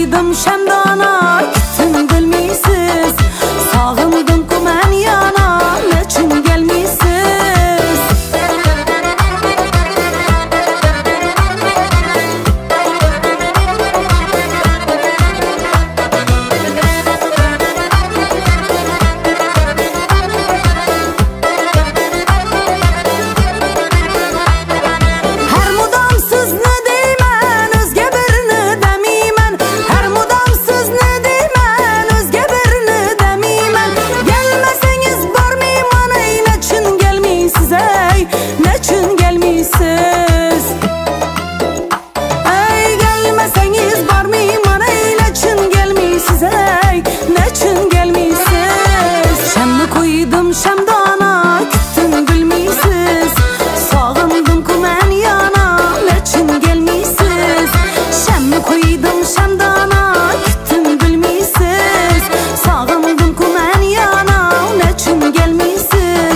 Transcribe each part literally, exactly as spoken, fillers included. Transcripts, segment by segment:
koydum şemdana, gittin bilmisiz. Sağımdım ku men yana, neçin gelmisiz. Neçin gelmisiz? Ey gelmeseniz barmıyman, ey neçin gelmisiz, ey neçin gelmisiz. Şemmi koydum şemdana, gittin bilmisiz. Sağımdım ku men yana, neçin gelmisiz. Şemmi koydum şemdana, gittin bilmisiz. Sağımdım ku men yana, neçin gelmisiz.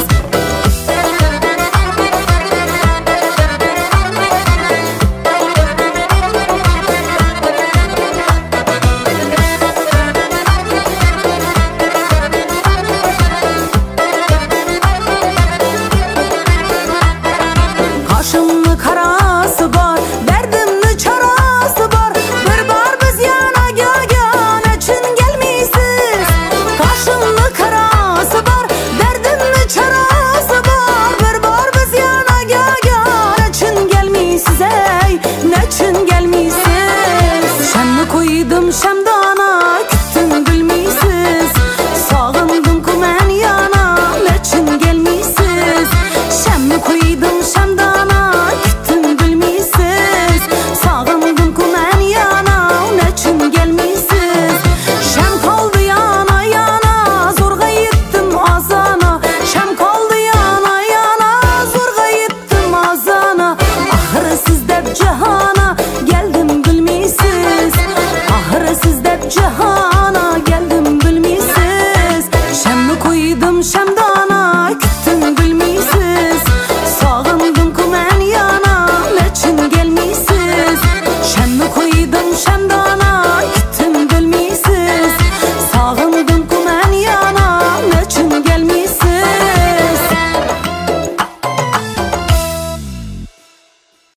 Kaşımlı karası var, derdimli çarası var. Bir bar biz yana gel gel, neçin gelmisiz. Kaşımlı karası var, derdimli çarası var. Bir bar biz yana gel gel, neçin gelmisiz, ey neçin gelmisiz. Şemmi koydum şemda,